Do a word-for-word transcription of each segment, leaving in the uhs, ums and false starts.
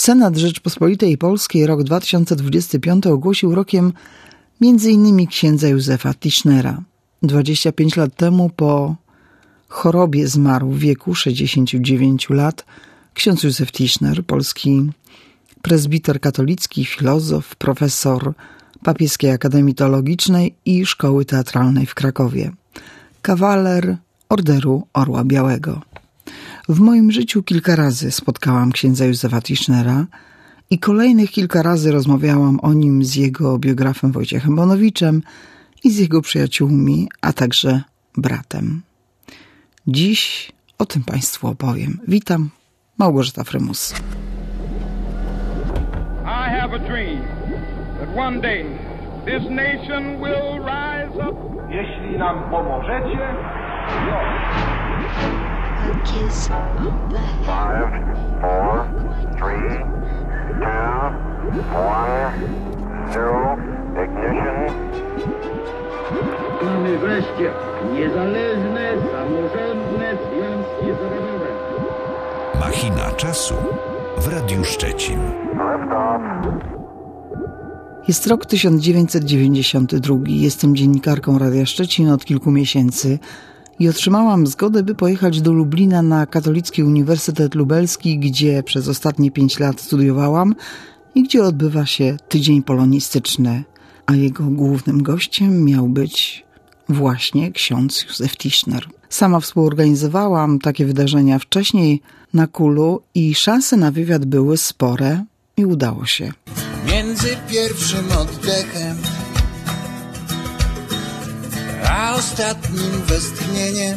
Senat Rzeczypospolitej Polskiej rok dwa tysiące dwudziesty piąty ogłosił rokiem między innymi księdza Józefa Tischnera. dwadzieścia pięć lat temu po chorobie zmarł w wieku sześćdziesięciu dziewięciu lat ksiądz Józef Tischner, polski prezbiter katolicki, filozof, profesor Papieskiej Akademii Teologicznej i Szkoły Teatralnej w Krakowie. Kawaler Orderu Orła Białego. W moim życiu kilka razy spotkałam księdza Józefa Tischnera i kolejnych kilka razy rozmawiałam o nim z jego biografem Wojciechem Bonowiczem i z jego przyjaciółmi, a także bratem. Dziś o tym Państwu opowiem. Witam, Małgorzata Frymus. I have a dream that one day this nation will rise up. Jeśli nam pomożecie, no. A kiss of the Five, four, three, two, one, zero, ignition. Mamy wreszcie niezależne, samorządne, związki zawodowe. Machina czasu w Radiu Szczecin. Jest rok tysiąc dziewięćset dziewięćdziesiąty drugi. Jestem dziennikarką Radia Szczecin od kilku miesięcy i otrzymałam zgodę, by pojechać do Lublina na Katolicki Uniwersytet Lubelski, gdzie przez ostatnie pięć lat studiowałam i gdzie odbywa się tydzień polonistyczny, a jego głównym gościem miał być właśnie ksiądz Józef Tischner. Sama współorganizowałam takie wydarzenia wcześniej na Kulu i szanse na wywiad były spore i udało się. Między pierwszym oddechem a ostatnim westchnieniem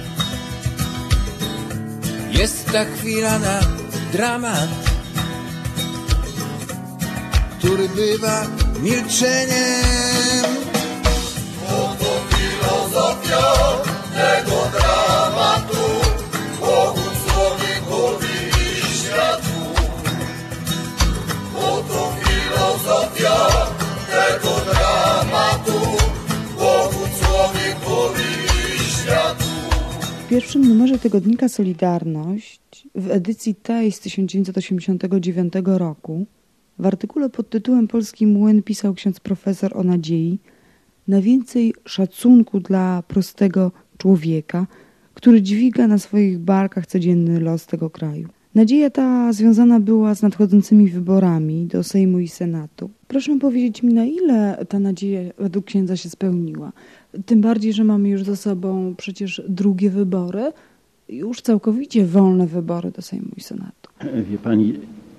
jest ta chwila na dramat, który bywa milczeniem. Oto filozofia tego dramatu, Bogu, człowiekowi i światu. Oto filozofia tego dramatu, Bogu, człowiekowi i światu. W pierwszym numerze tygodnika Solidarność, w edycji tej z tysiąc dziewięćset osiemdziesiątego dziewiątego roku, w artykule pod tytułem Polski młyn pisał ksiądz profesor o nadziei na więcej szacunku dla prostego człowieka, który dźwiga na swoich barkach codzienny los tego kraju. Nadzieja ta związana była z nadchodzącymi wyborami do Sejmu i Senatu. Proszę powiedzieć mi, na ile ta nadzieja według księdza się spełniła? Tym bardziej, że mamy już za sobą przecież drugie wybory, już całkowicie wolne wybory do Sejmu i Senatu. Wie pani,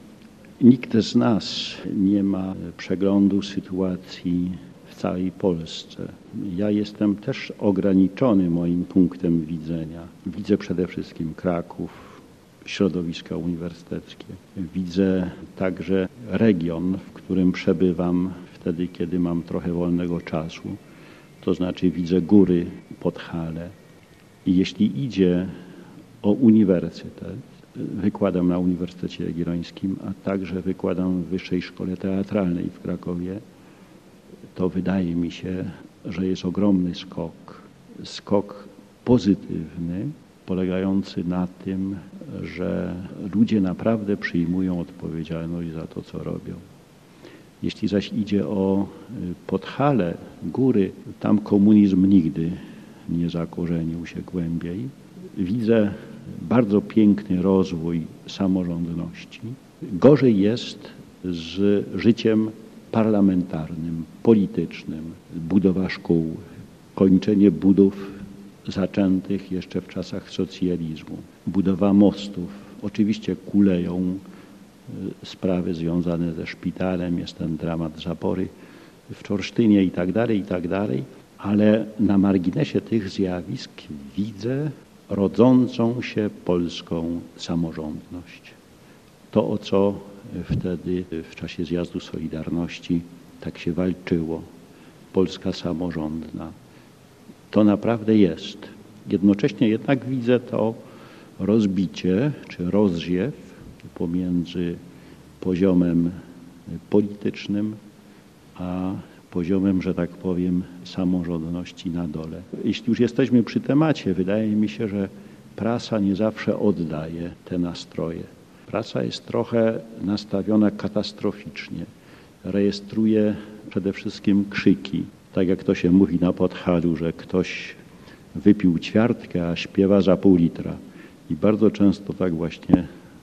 nikt z nas nie ma przeglądu sytuacji w całej Polsce. Ja jestem też ograniczony moim punktem widzenia. Widzę przede wszystkim Kraków, środowiska uniwersyteckie. Widzę także region, w którym przebywam wtedy, kiedy mam trochę wolnego czasu. To znaczy widzę góry, Podhale. I jeśli idzie o uniwersytet, wykładam na Uniwersytecie Jagiellońskim, a także wykładam w Wyższej Szkole Teatralnej w Krakowie, to wydaje mi się, że jest ogromny skok. Skok pozytywny, polegający na tym, że ludzie naprawdę przyjmują odpowiedzialność za to, co robią. Jeśli zaś idzie o Podhale, góry, tam komunizm nigdy nie zakorzenił się głębiej. Widzę bardzo piękny rozwój samorządności. Gorzej jest z życiem parlamentarnym, politycznym, budowa szkół, kończenie budów zaczętych jeszcze w czasach socjalizmu, budowa mostów. Oczywiście kuleją sprawy związane ze szpitalem, jest ten dramat zapory w Czorsztynie i tak dalej, i tak dalej, ale na marginesie tych zjawisk widzę rodzącą się polską samorządność. To, o co wtedy w czasie zjazdu Solidarności tak się walczyło, Polska samorządna, to naprawdę jest. Jednocześnie jednak widzę to rozbicie czy rozziew pomiędzy poziomem politycznym a poziomem, że tak powiem, samorządności na dole. Jeśli już jesteśmy przy temacie, wydaje mi się, że prasa nie zawsze oddaje te nastroje. Praca jest trochę nastawiona katastroficznie. Rejestruje przede wszystkim krzyki. Tak jak to się mówi na Podhalu, że ktoś wypił ćwiartkę, a śpiewa za pół litra. I bardzo często tak właśnie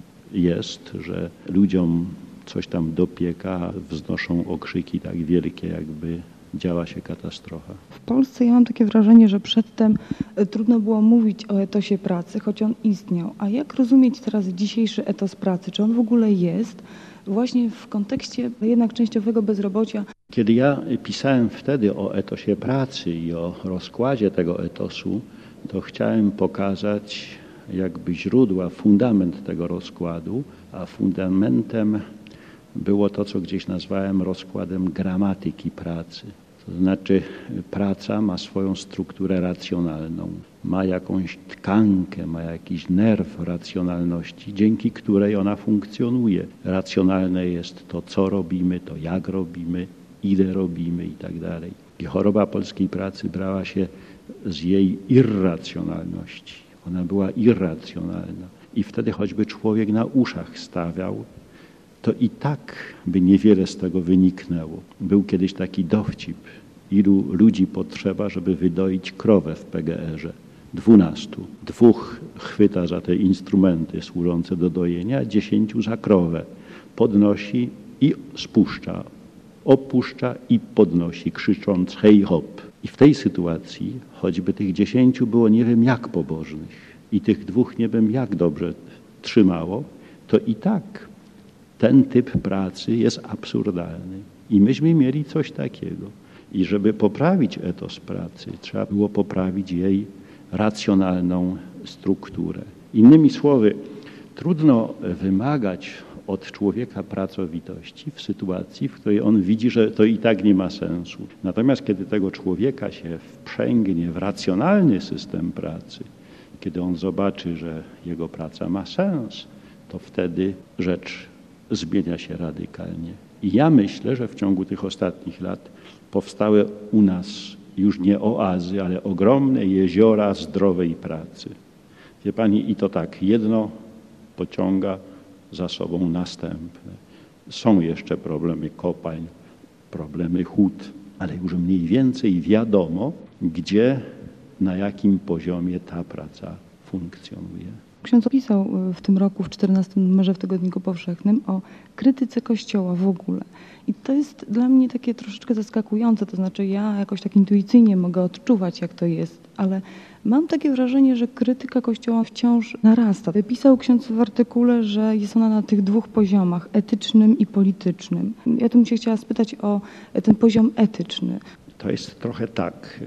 jest, że ludziom coś tam dopieka, wznoszą okrzyki tak wielkie, jakby działa się katastrofa. W Polsce ja mam takie wrażenie, że przedtem trudno było mówić o etosie pracy, choć on istniał. A jak rozumieć teraz dzisiejszy etos pracy? Czy on w ogóle jest? Właśnie w kontekście jednak częściowego bezrobocia. Kiedy ja pisałem wtedy o etosie pracy i o rozkładzie tego etosu, to chciałem pokazać jakby źródła, fundament tego rozkładu, a fundamentem było to, co gdzieś nazwałem rozkładem gramatyki pracy. To znaczy praca ma swoją strukturę racjonalną, ma jakąś tkankę, ma jakiś nerw racjonalności, dzięki której ona funkcjonuje. Racjonalne jest to, co robimy, to jak robimy, ile robimy i tak dalej. I choroba polskiej pracy brała się z jej irracjonalności. Ona była irracjonalna. I wtedy choćby człowiek na uszach stawiał, to i tak by niewiele z tego wyniknęło. Był kiedyś taki dowcip, ilu ludzi potrzeba, żeby wydoić krowę w P G R-ze. Dwunastu. Dwóch chwyta za te instrumenty służące do dojenia, dziesięciu za krowę. Podnosi i spuszcza. Opuszcza i podnosi, krzycząc hej hop. I w tej sytuacji, choćby tych dziesięciu było nie wiem jak pobożnych i tych dwóch nie wiem jak dobrze trzymało, to i tak ten typ pracy jest absurdalny. I myśmy mieli coś takiego. I żeby poprawić etos pracy, trzeba było poprawić jej racjonalną strukturę. Innymi słowy, trudno wymagać od człowieka pracowitości w sytuacji, w której on widzi, że to i tak nie ma sensu. Natomiast kiedy tego człowieka się wprzęgnie w racjonalny system pracy, kiedy on zobaczy, że jego praca ma sens, to wtedy rzecz zmienia się radykalnie. I ja myślę, że w ciągu tych ostatnich lat powstały u nas już nie oazy, ale ogromne jeziora zdrowej pracy. Wie pani, i to tak, jedno pociąga za sobą następne. Są jeszcze problemy kopalń, problemy hut, ale już mniej więcej wiadomo, gdzie, na jakim poziomie ta praca funkcjonuje. Ksiądz pisał w tym roku, w czternastym numerze w Tygodniku Powszechnym o krytyce Kościoła w ogóle. I to jest dla mnie takie troszeczkę zaskakujące, to znaczy ja jakoś tak intuicyjnie mogę odczuwać, jak to jest, ale mam takie wrażenie, że krytyka Kościoła wciąż narasta. Pisał ksiądz w artykule, że jest ona na tych dwóch poziomach, etycznym i politycznym. Ja tu bym się chciała spytać o ten poziom etyczny. To jest trochę tak.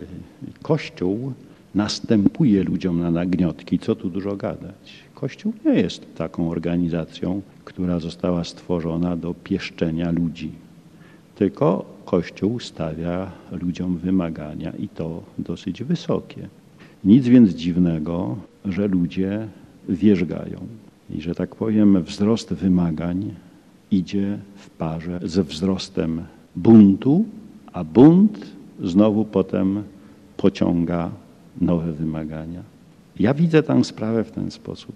Kościół następuje ludziom na nagniotki, co tu dużo gadać. Kościół nie jest taką organizacją, która została stworzona do pieszczenia ludzi. Tylko Kościół stawia ludziom wymagania i to dosyć wysokie. Nic więc dziwnego, że ludzie wierzgają. I że tak powiem, wzrost wymagań idzie w parze ze wzrostem buntu, a bunt znowu potem pociąga nowe wymagania. Ja widzę tę sprawę w ten sposób,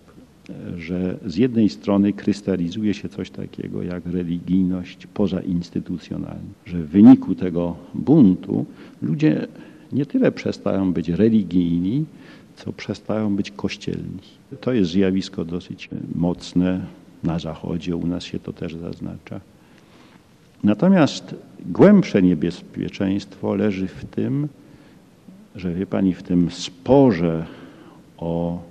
że z jednej strony krystalizuje się coś takiego jak religijność pozainstytucjonalna, że w wyniku tego buntu ludzie nie tyle przestają być religijni, co przestają być kościelni. To jest zjawisko dosyć mocne na Zachodzie, u nas się to też zaznacza. Natomiast głębsze niebezpieczeństwo leży w tym, że wie pani, w tym sporze o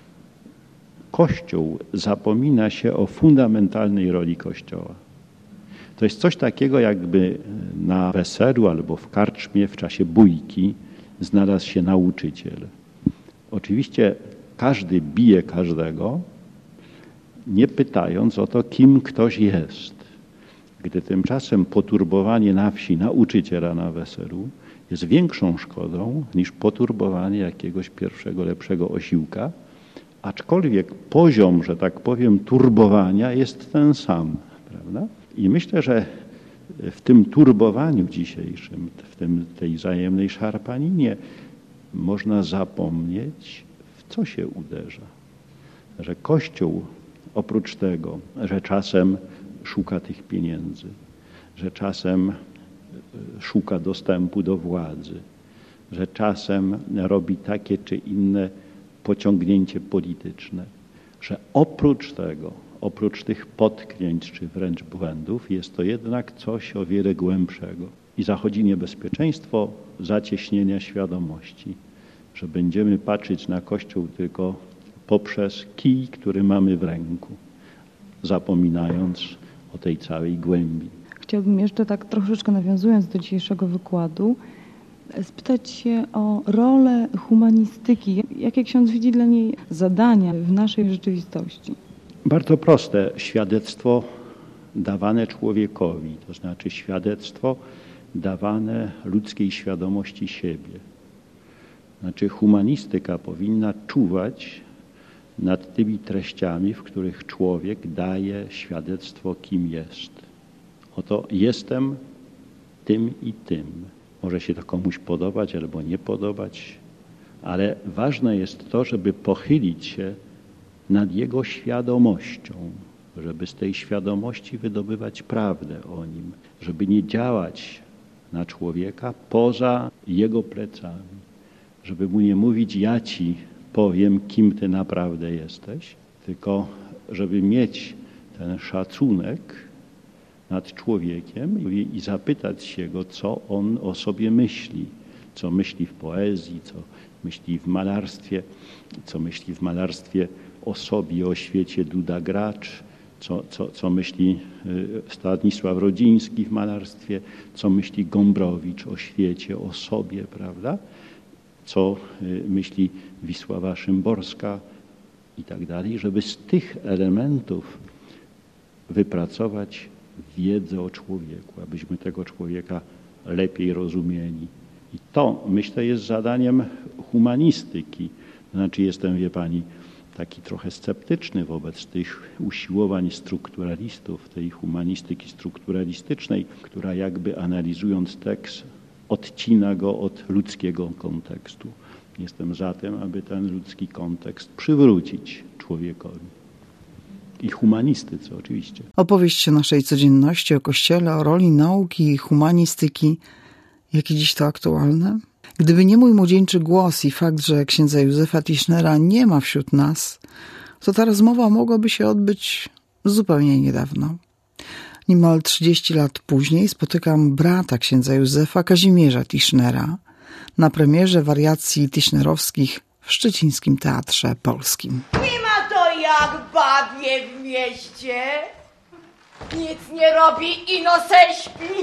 Kościół zapomina się o fundamentalnej roli Kościoła. To jest coś takiego, jakby na weselu albo w karczmie w czasie bójki znalazł się nauczyciel. Oczywiście każdy bije każdego, nie pytając o to, kim ktoś jest. Gdy tymczasem poturbowanie na wsi nauczyciela na weselu jest większą szkodą niż poturbowanie jakiegoś pierwszego, lepszego osiłka, aczkolwiek poziom, że tak powiem, turbowania jest ten sam, prawda? I myślę, że w tym turbowaniu dzisiejszym, w tym, tej wzajemnej szarpaninie można zapomnieć, w co się uderza. Że Kościół Oprócz tego, że czasem szuka tych pieniędzy, że czasem szuka dostępu do władzy, że czasem robi takie czy inne pociągnięcie polityczne, że oprócz tego, oprócz tych potknięć czy wręcz błędów, jest to jednak coś o wiele głębszego. I zachodzi niebezpieczeństwo zacieśnienia świadomości, że będziemy patrzeć na Kościół tylko poprzez kij, który mamy w ręku, zapominając o tej całej głębi. Chciałbym jeszcze tak troszeczkę nawiązując do dzisiejszego wykładu, spytać się o rolę humanistyki. Jakie ksiądz widzi dla niej zadania w naszej rzeczywistości? Bardzo proste. Świadectwo dawane człowiekowi, to znaczy świadectwo dawane ludzkiej świadomości siebie. Znaczy humanistyka powinna czuwać nad tymi treściami, w których człowiek daje świadectwo, kim jest. Oto jestem tym i tym. Może się to komuś podobać albo nie podobać, ale ważne jest to, żeby pochylić się nad jego świadomością, żeby z tej świadomości wydobywać prawdę o nim, żeby nie działać na człowieka poza jego plecami, żeby mu nie mówić, ja ci powiem, kim ty naprawdę jesteś, tylko żeby mieć ten szacunek nad człowiekiem i zapytać się go, co on o sobie myśli, co myśli w poezji, co myśli w malarstwie, co myśli w malarstwie o sobie, o świecie Duda Gracz, co, co, co myśli Stanisław Rodziński w malarstwie, co myśli Gombrowicz o świecie, o sobie, prawda? Co myśli Wisława Szymborska i tak dalej, żeby z tych elementów wypracować wiedzę o człowieku, abyśmy tego człowieka lepiej rozumieli. I to, myślę, jest zadaniem humanistyki. Znaczy jestem, wie pani, taki trochę sceptyczny wobec tych usiłowań strukturalistów, tej humanistyki strukturalistycznej, która jakby analizując tekst odcina go od ludzkiego kontekstu. Jestem za tym, aby ten ludzki kontekst przywrócić człowiekowi. I humanistyce oczywiście. Opowieść naszej codzienności o Kościele, o roli nauki i humanistyki, jakie dziś to aktualne? Gdyby nie mój młodzieńczy głos i fakt, że księdza Józefa Tischnera nie ma wśród nas, to ta rozmowa mogłaby się odbyć zupełnie niedawno. Niemal trzydzieści lat później spotykam brata księdza Józefa, Kazimierza Tischnera, na premierze wariacji tischnerowskich w Szczecińskim Teatrze Polskim. Nie ma to jak babie w mieście. Nic nie robi, ino se śpi.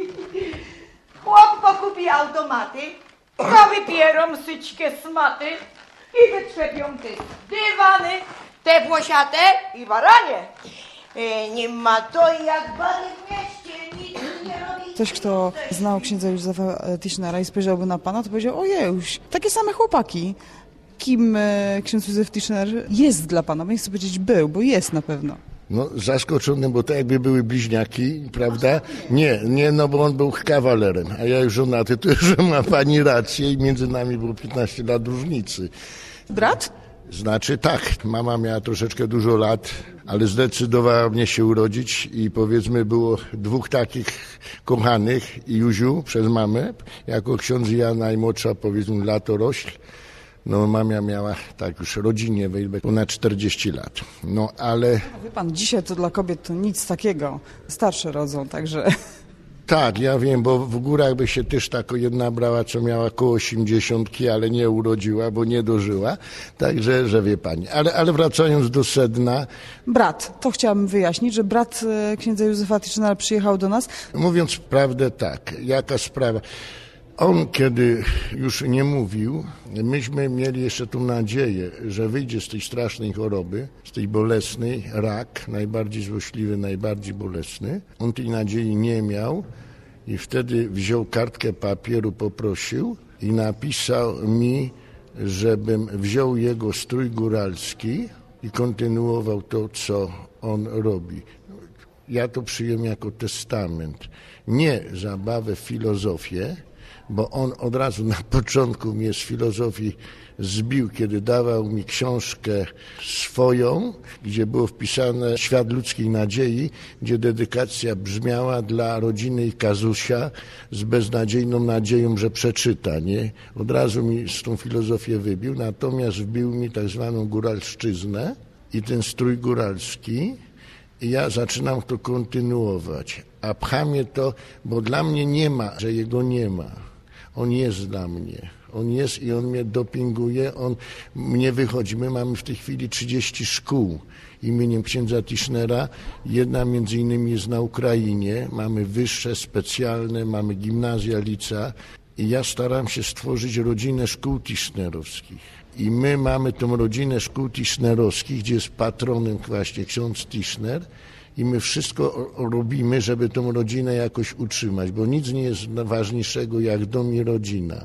Chłop pokupi automaty, to wypierą syćkie smaty i wytrzepią te dywany, te włosiate i baranie. Nie ma to jak bary w mieście, nic nie robi. Ktoś, kto znał księdza Józefa Tischnera i spojrzałby na pana, to powiedział, ojejuś, takie same chłopaki. Kim ksiądz Józef Tischner jest dla pana? Bo nie chcę powiedzieć był, bo jest na pewno. No zaskoczony, bo to jakby były bliźniaki, prawda? Nie, nie, no bo on był kawalerem, a ja już żonaty, to już ma pani rację i między nami było piętnaście lat różnicy. Brat? Znaczy tak, mama miała troszeczkę dużo lat, ale zdecydowała mnie się urodzić i powiedzmy było dwóch takich kochanych, Józiu przez mamę, jako ksiądz i ja najmłodsza powiedzmy latorośl. No mamia miała tak już rodzinnie ponad czterdzieści lat. No ale... Wie pan, dzisiaj to dla kobiet to nic takiego. Starsze rodzą, także... Tak, ja wiem, bo w górach by się też taka jedna brała, co miała koło osiemdziesiątki, ale nie urodziła, bo nie dożyła. Także, że wie pani. Ale, ale wracając do sedna... Brat, to chciałabym wyjaśnić, że brat księdza Józefa Tischnera przyjechał do nas. Mówiąc prawdę tak, jaka sprawa... On, kiedy już nie mówił, myśmy mieli jeszcze tą nadzieję, że wyjdzie z tej strasznej choroby, z tej bolesnej, rak, najbardziej złośliwy, najbardziej bolesny. On tej nadziei nie miał i wtedy wziął kartkę papieru, poprosił i napisał mi, żebym wziął jego strój góralski i kontynuował to, co on robi. Ja to przyjąłem jako testament. Nie zabawę w filozofię, bo on od razu na początku mnie z filozofii zbił, kiedy dawał mi książkę swoją, gdzie było wpisane Świat ludzkiej nadziei, gdzie dedykacja brzmiała dla rodziny Kazusia z beznadziejną nadzieją, że przeczyta, nie? Od razu mi z tą filozofię wybił, natomiast wbił mi tak zwaną góralszczyznę i ten strój góralski i ja zaczynam to kontynuować. A pcha mnie to, bo dla mnie nie ma, że jego nie ma. On jest dla mnie. On jest i on mnie dopinguje, on mnie wychodzi. My mamy w tej chwili trzydzieści szkół imieniem księdza Tischnera. Jedna między innymi jest na Ukrainie. Mamy wyższe, specjalne, mamy gimnazja, licea. I ja staram się stworzyć rodzinę szkół tischnerowskich. I my mamy tą rodzinę szkół tischnerowskich, gdzie jest patronem właśnie ksiądz Tischner. I my wszystko robimy, żeby tą rodzinę jakoś utrzymać, bo nic nie jest ważniejszego jak dom i rodzina.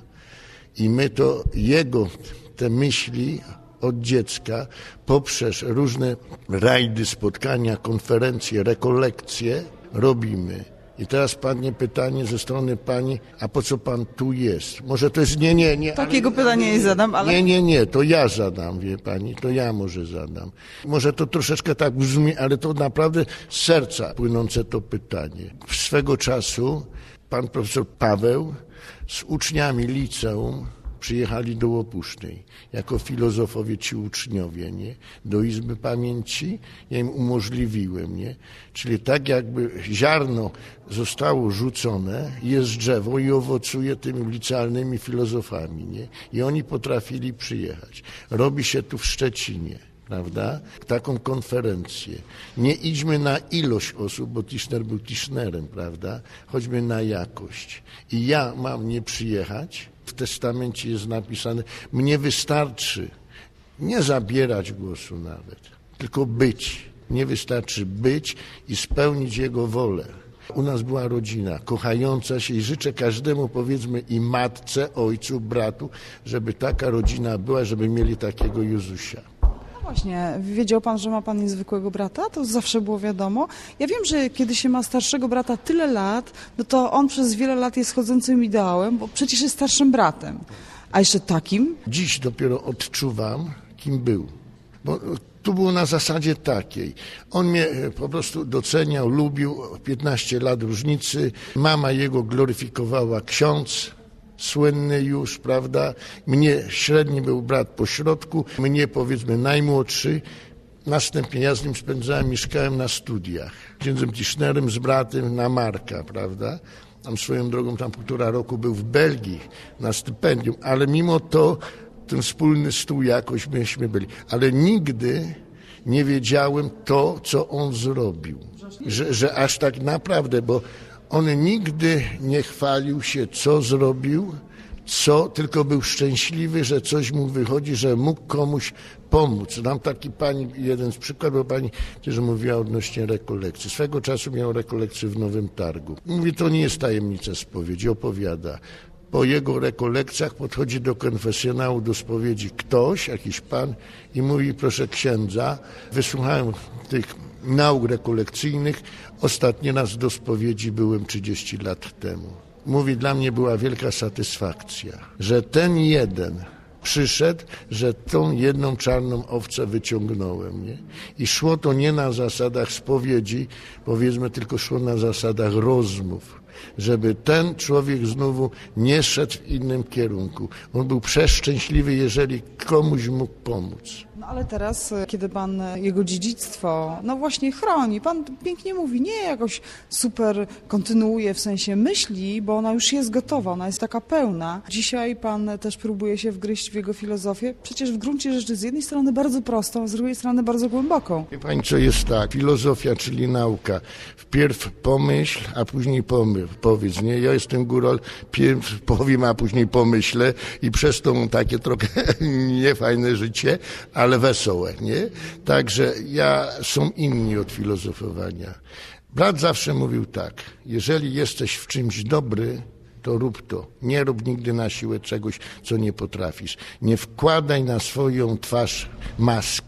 I my to jego, te myśli od dziecka, poprzez różne rajdy, spotkania, konferencje, rekolekcje robimy. I teraz padnie pytanie ze strony pani, a po co pan tu jest? Może to jest, nie, nie, nie. Takiego ale, pytania nie zadam, ale... Nie, nie, nie, to ja zadam, wie pani, to ja może zadam. Może to troszeczkę tak brzmi, ale to naprawdę z serca płynące to pytanie. Swego czasu pan profesor Paweł z uczniami liceum przyjechali do Łopusznej, jako filozofowie ci uczniowie, nie? Do Izby Pamięci, ja im umożliwiłem, nie? Czyli tak jakby ziarno zostało rzucone, jest drzewo i owocuje tymi licealnymi filozofami, nie? I oni potrafili przyjechać. Robi się tu w Szczecinie, prawda? Taką konferencję. Nie idźmy na ilość osób, bo Tischner był Tischnerem, prawda? Chodźmy na jakość. I ja mam nie przyjechać. W testamencie jest napisane, mnie wystarczy nie zabierać głosu nawet, tylko być. Mnie wystarczy być i spełnić Jego wolę. U nas była rodzina kochająca się i życzę każdemu, powiedzmy, i matce, ojcu, bratu, żeby taka rodzina była, żeby mieli takiego Jezusia. Właśnie, wiedział pan, że ma pan niezwykłego brata? To zawsze było wiadomo. Ja wiem, że kiedy się ma starszego brata tyle lat, no to on przez wiele lat jest chodzącym ideałem, bo przecież jest starszym bratem. A jeszcze takim? Dziś dopiero odczuwam, kim był. Bo tu było na zasadzie takiej. On mnie po prostu doceniał, lubił, piętnaście lat różnicy. Mama jego gloryfikowała, ksiądz. Słynny już, prawda? Mnie średni był brat po środku, mnie powiedzmy najmłodszy. Następnie ja z nim spędzałem, mieszkałem na studiach. Księdzem Tischnerem z bratem na Marka, prawda? Tam swoją drogą, tam półtora roku był w Belgii na stypendium, ale mimo to ten wspólny stół jakoś myśmy byli. Ale nigdy nie wiedziałem to, co on zrobił. Że, że aż tak naprawdę, bo on nigdy nie chwalił się, co zrobił, co, tylko był szczęśliwy, że coś mu wychodzi, że mógł komuś pomóc. Dam taki pani, jeden z przykładów, bo pani też mówiła odnośnie rekolekcji. Swego czasu miał rekolekcję w Nowym Targu. Mówi, to nie jest tajemnica spowiedzi, opowiada. Po jego rekolekcjach podchodzi do konfesjonału, do spowiedzi ktoś, jakiś pan i mówi, proszę księdza, wysłuchałem tych nauk rekolekcyjnych, ostatni raz do spowiedzi byłem trzydzieści lat temu. Mówi, dla mnie była wielka satysfakcja, że ten jeden przyszedł, że tą jedną czarną owcę wyciągnąłem, nie? I szło to nie na zasadach spowiedzi, powiedzmy, tylko szło na zasadach rozmów, żeby ten człowiek znowu nie szedł w innym kierunku. On był przeszczęśliwy, jeżeli komuś mógł pomóc. No ale teraz, kiedy pan jego dziedzictwo, no właśnie chroni, pan pięknie mówi, nie jakoś super kontynuuje, w sensie myśli, bo ona już jest gotowa, ona jest taka pełna. Dzisiaj pan też próbuje się wgryźć w jego filozofię, przecież w gruncie rzeczy z jednej strony bardzo prostą, a z drugiej strony bardzo głęboką. Wie pani, co jest tak? Filozofia, czyli nauka. Wpierw pomyśl, a później pomyśl, powiedz, nie? Ja jestem góral, pierw powiem, a później pomyślę i przez to mam takie trochę niefajne życie, ale wesołe, nie? Także ja, są inni od filozofowania. Brat zawsze mówił tak, jeżeli jesteś w czymś dobry, to rób to. Nie rób nigdy na siłę czegoś, co nie potrafisz. Nie wkładaj na swoją twarz maski.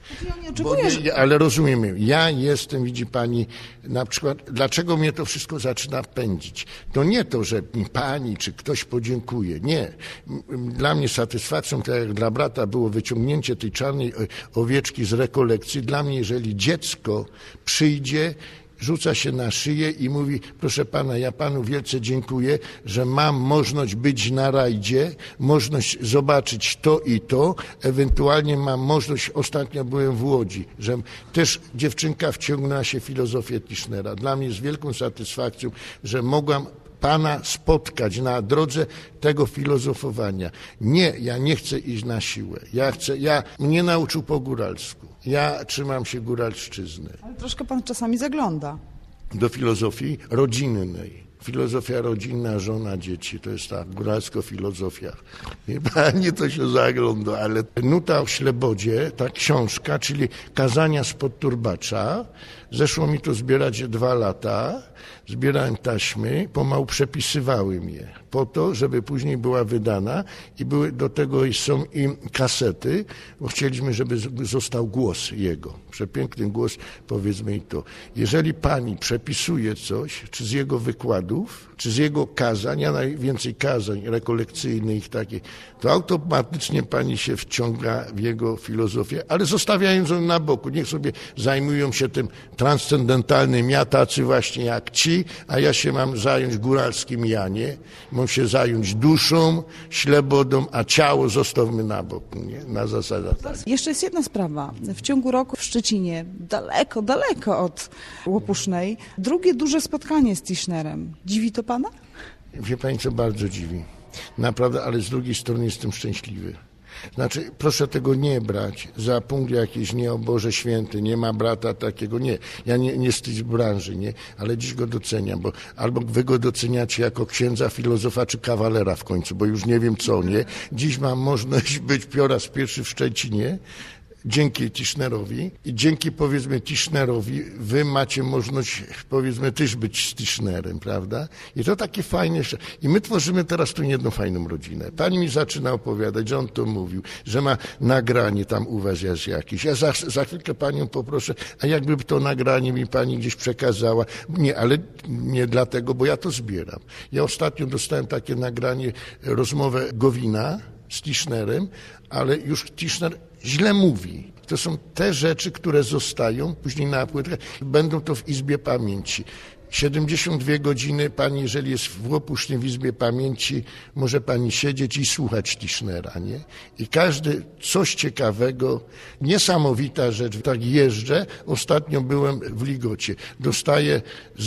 Ja nie oczekuję, że... nie, ale rozumiemy, ja jestem, widzi pani, na przykład, dlaczego mnie to wszystko zaczyna pędzić? To nie to, że pani czy ktoś podziękuje, nie. Dla mnie satysfakcją, tak jak dla brata było wyciągnięcie tej czarnej owieczki z rekolekcji, dla mnie, jeżeli dziecko przyjdzie, rzuca się na szyję i mówi, proszę pana, ja panu wielce dziękuję, że mam możliwość być na rajdzie, możliwość zobaczyć to i to, ewentualnie mam możliwość, ostatnio byłem w Łodzi, że też dziewczynka wciągnęła się w filozofię Tischnera. Dla mnie jest wielką satysfakcją, że mogłam pana spotkać na drodze tego filozofowania. Nie, ja nie chcę iść na siłę. Ja chcę, ja mnie nauczył po góralsku. Ja trzymam się góralszczyzny. Ale troszkę pan czasami zagląda. Do filozofii rodzinnej. Filozofia rodzinna, żona, dzieci, to jest ta góralsko-filozofia. Nie pani to się zagląda, ale Nuta o ślebodzie, ta książka, czyli kazania spod turbacza, zeszło mi to zbierać dwa lata, zbierałem taśmy, pomału przepisywałem je, po to, żeby później była wydana i były do tego są i kasety, bo chcieliśmy, żeby został głos jego. Przepiękny głos, powiedzmy i to. Jeżeli pani przepisuje coś, czy z jego wykładów, czy z jego kazań, ja najwięcej kazań rekolekcyjnych takich, to automatycznie pani się wciąga w jego filozofię, ale zostawiając ją na boku. Niech sobie zajmują się tym transcendentalnym ja, tacy właśnie jak ci, a ja się mam zająć góralskim ja, nie? Mam się zająć duszą, ślebodą, a ciało zostawmy na boku, nie? Na zasadach. Tak. Jeszcze jest jedna sprawa. W ciągu roku w Szczecinie, daleko, daleko od Łopusznej, drugie duże spotkanie z Tischnerem. Dziwi to pana? Wie pani, co bardzo dziwi. Naprawdę, ale z drugiej strony jestem szczęśliwy. Znaczy, proszę tego nie brać za punkt jakiś, nie, o Boże Święty, nie ma brata takiego, nie. Ja nie, nie z tej branży, nie, ale dziś go doceniam, bo albo wy go doceniacie jako księdza, filozofa czy kawalera w końcu, bo już nie wiem co, nie. Dziś mam możliwość być po raz pierwszy w Szczecinie, dzięki Tischnerowi i dzięki, powiedzmy, Tischnerowi wy macie możliwość, powiedzmy, też być z Tischnerem, prawda? I to takie fajne. I my tworzymy teraz tu jedną fajną rodzinę. Pani mi zaczyna opowiadać, że on to mówił, że ma nagranie tam u was jest jakieś. Ja za, za chwilkę panią poproszę, a jakby to nagranie mi pani gdzieś przekazała. Nie, ale nie dlatego, bo ja to zbieram. Ja ostatnio dostałem takie nagranie, rozmowę Gowina z Tischnerem, ale już Tischner źle mówi. To są te rzeczy, które zostają później na płytkach. Będą to w Izbie Pamięci. siedemdziesiąt dwie godziny pani, jeżeli jest w Łopusznie w Izbie Pamięci, może pani siedzieć i słuchać Tischnera, nie? I każdy coś ciekawego, niesamowita rzecz. Tak jeżdżę, ostatnio byłem w Ligocie. Dostaję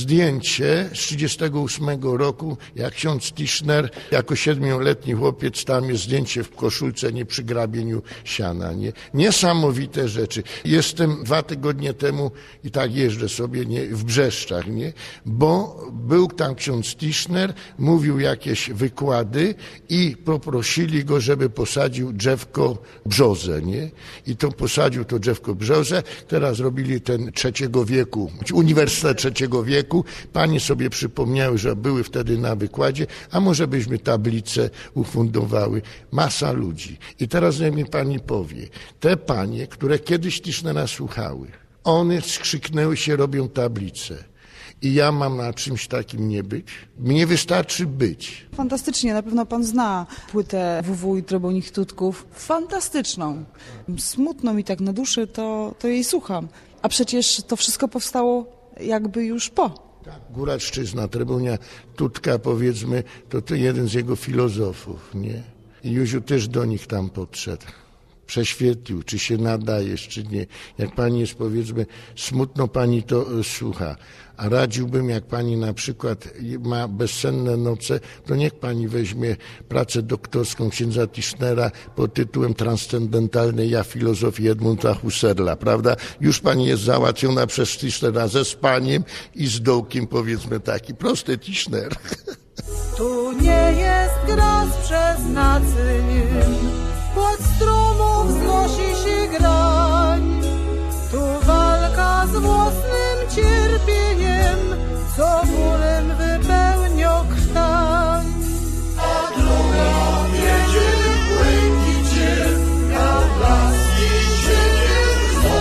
zdjęcie z trzydziestego ósmego roku, jak ksiądz Tischner, jako siedmioletni chłopiec, tam jest zdjęcie w koszulce, nie przy grabieniu siana, nie? Niesamowite rzeczy. Jestem dwa tygodnie temu i tak jeżdżę sobie, nie? W Brzeszczach, nie? Bo był tam ksiądz Tischner, mówił jakieś wykłady i poprosili go, żeby posadził drzewko brzozę, nie? I to posadził to drzewko brzozę, teraz robili ten trzeciego wieku, Uniwersytet trzeciego wieku. Panie sobie przypomniały, że były wtedy na wykładzie, a może byśmy tablicę ufundowały. Masa ludzi. I teraz niech mi pani powie, te panie, które kiedyś Tischnera słuchały, one skrzyknęły się, robią tablicę. I ja mam na czymś takim nie być? Mnie wystarczy być. Fantastycznie, na pewno pan zna płytę W W i Trobonich Tutków. Fantastyczną. Smutno mi tak na duszy, to, to jej słucham. A przecież to wszystko powstało jakby już po. Tak, Góralszczyzna, Trybunia Tutka, powiedzmy, to, to jeden z jego filozofów, nie? I Józiu też do nich tam podszedł. Prześwietlił, czy się nadajesz, czy nie. Jak pani jest, powiedzmy, smutno pani to słucha. A radziłbym, jak pani na przykład ma bezsenne noce, to niech pani weźmie pracę doktorską księdza Tischnera pod tytułem Transcendentalne ja filozofii Edmunda Husserla, prawda? Już pani jest załatwiona przez Tischnera ze spaniem i z dołkiem, powiedzmy taki. Prosty Tischner. Tu nie jest gras przez nacyń, pod strumów wznosi się grań. Tu walka z własnym cierpieniem, co bólem wypełnia krtań. A druga wiedzie w błękicie, jak las i cienie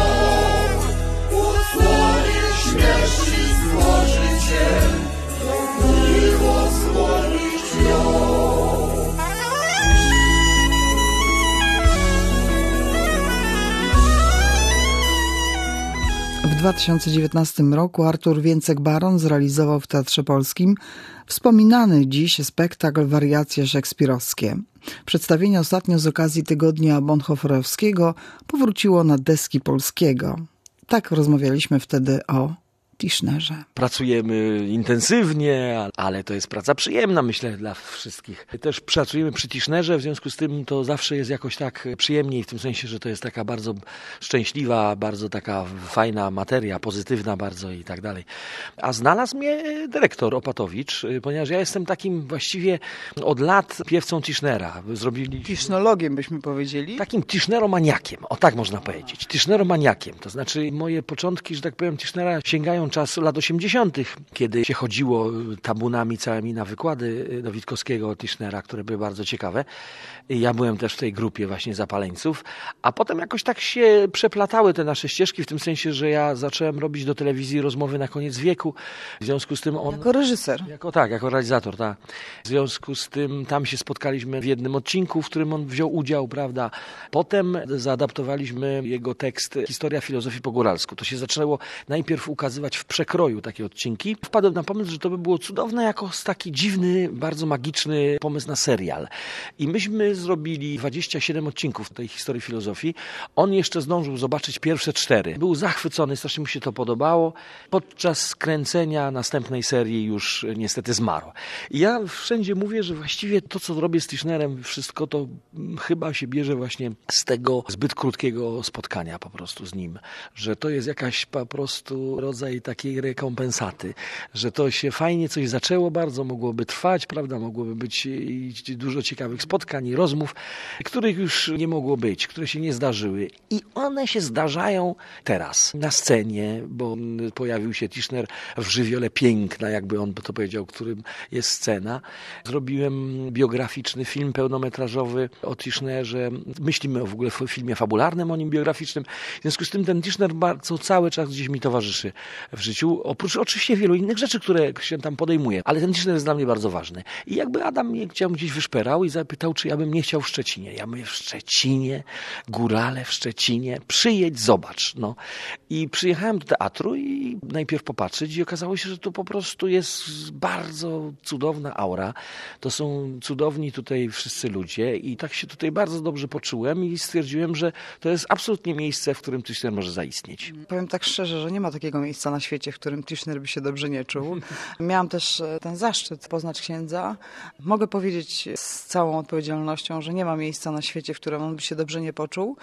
dwa tysiące dziewiętnastym roku Artur Więcek-Baron zrealizował w Teatrze Polskim wspominany dziś spektakl Wariacje szekspirowskie. Przedstawienie ostatnio z okazji Tygodnia Bonhoefferowskiego powróciło na deski Polskiego. Tak rozmawialiśmy wtedy o Tischnerze. Pracujemy intensywnie, ale to jest praca przyjemna, myślę, dla wszystkich. Też pracujemy przy Tischnerze, w związku z tym to zawsze jest jakoś tak przyjemniej, w tym sensie, że to jest taka bardzo szczęśliwa, bardzo taka fajna materia, pozytywna bardzo i tak dalej. A znalazł mnie dyrektor Opatowicz, ponieważ ja jestem takim właściwie od lat piewcą Tischnera. Zrobili... Tischnologiem byśmy powiedzieli. Takim Tischneromaniakiem, o tak można powiedzieć. Tischneromaniakiem, to znaczy moje początki, że tak powiem, Tischnera sięgają czas lat osiemdziesiątych, kiedy się chodziło tabunami całymi na wykłady do Witkowskiego, Tischnera, które były bardzo ciekawe. Ja byłem też w tej grupie właśnie zapaleńców, a potem jakoś tak się przeplatały te nasze ścieżki, w tym sensie, że ja zacząłem robić do telewizji rozmowy na koniec wieku. W związku z tym on... Jako reżyser. Jako, tak, jako realizator, tak. W związku z tym tam się spotkaliśmy w jednym odcinku, w którym on wziął udział, prawda. Potem zaadaptowaliśmy jego tekst Historia filozofii po góralsku. To się zaczęło najpierw ukazywać w przekroju takie odcinki. Wpadłem na pomysł, że to by było cudowne jako taki dziwny, bardzo magiczny pomysł na serial. I myśmy zrobili dwadzieścia siedem odcinków tej historii filozofii. On jeszcze zdążył zobaczyć pierwsze cztery. Był zachwycony, strasznie mu się to podobało. Podczas kręcenia następnej serii już niestety zmarł. I ja wszędzie mówię, że właściwie to, co robię z Tischnerem, wszystko to chyba się bierze właśnie z tego zbyt krótkiego spotkania po prostu z nim. Że to jest jakaś po prostu rodzaj takiej rekompensaty, że to się fajnie coś zaczęło, bardzo mogłoby trwać, prawda, mogłoby być dużo ciekawych spotkań i rozmów, których już nie mogło być, które się nie zdarzyły. I one się zdarzają teraz na scenie, bo pojawił się Tischner w żywiole piękna, jakby on to powiedział, którym jest scena. Zrobiłem biograficzny film pełnometrażowy o Tischnerze. Myślimy w ogóle o filmie fabularnym, o nim biograficznym. W związku z tym ten Tischner bardzo cały czas gdzieś mi towarzyszy w życiu, oprócz oczywiście wielu innych rzeczy, które się tam podejmuje, ale ten Tischner jest dla mnie bardzo ważny. I jakby Adam mnie chciał gdzieś wyszperał i zapytał, czy ja bym nie chciał w Szczecinie. Ja mówię, w Szczecinie, górale w Szczecinie, przyjedź, zobacz. No. I przyjechałem do teatru i najpierw popatrzeć i okazało się, że to po prostu jest bardzo cudowna aura. To są cudowni tutaj wszyscy ludzie i tak się tutaj bardzo dobrze poczułem i stwierdziłem, że to jest absolutnie miejsce, w którym Tischner może zaistnieć. Powiem tak szczerze, że nie ma takiego miejsca na świecie, w którym Tischner by się dobrze nie czuł. Miałam też ten zaszczyt poznać księdza. Mogę powiedzieć z całą odpowiedzialnością, że nie ma miejsca na świecie, w którym on by się dobrze nie poczuł,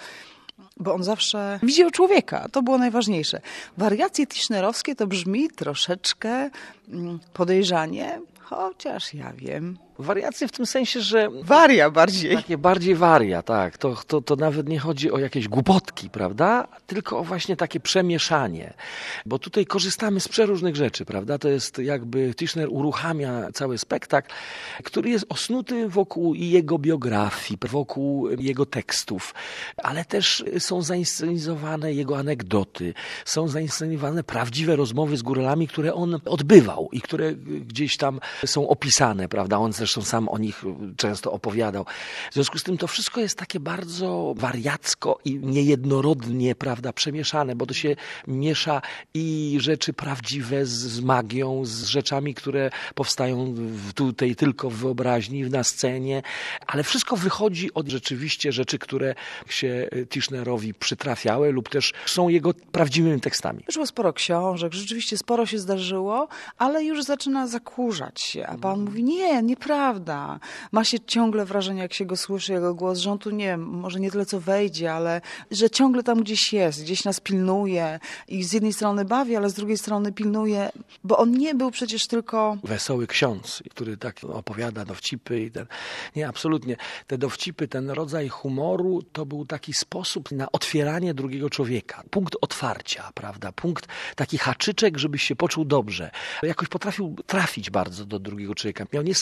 bo on zawsze widział człowieka. To było najważniejsze. Wariacje tischnerowskie to brzmi troszeczkę podejrzanie, chociaż ja wiem. Wariacje w tym sensie, że... Waria bardziej. Takie bardziej waria, tak. To, to, to nawet nie chodzi o jakieś głupotki, prawda? Tylko o właśnie takie przemieszanie. Bo tutaj korzystamy z przeróżnych rzeczy, prawda? To jest jakby Tischner uruchamia cały spektakl, który jest osnuty wokół jego biografii, wokół jego tekstów, ale też są zainscenizowane jego anegdoty, są zainscenizowane prawdziwe rozmowy z góralami, które on odbywał i które gdzieś tam są opisane, prawda? On zresztą sam o nich często opowiadał. W związku z tym to wszystko jest takie bardzo wariacko i niejednorodnie, prawda, przemieszane, bo to się miesza i rzeczy prawdziwe z, z magią, z rzeczami, które powstają tutaj tylko w wyobraźni, na scenie, ale wszystko wychodzi od rzeczywiście rzeczy, które się Tischnerowi przytrafiały lub też są jego prawdziwymi tekstami. Wyszło sporo książek, rzeczywiście sporo się zdarzyło, ale już zaczyna zakurzać się, a pan mówi, nie, nieprawda. Ma się ciągle wrażenie, jak się go słyszy, jego głos, że on tu nie, może nie tyle co wejdzie, ale że ciągle tam gdzieś jest, gdzieś nas pilnuje i z jednej strony bawi, ale z drugiej strony pilnuje, bo on nie był przecież tylko... Wesoły ksiądz, który tak opowiada dowcipy i ten... Nie, absolutnie. Te dowcipy, ten rodzaj humoru, to był taki sposób na otwieranie drugiego człowieka. Punkt otwarcia, prawda? Punkt, taki haczyczek, żebyś się poczuł dobrze. Jakoś potrafił trafić bardzo do drugiego człowieka. Miał niesamowitą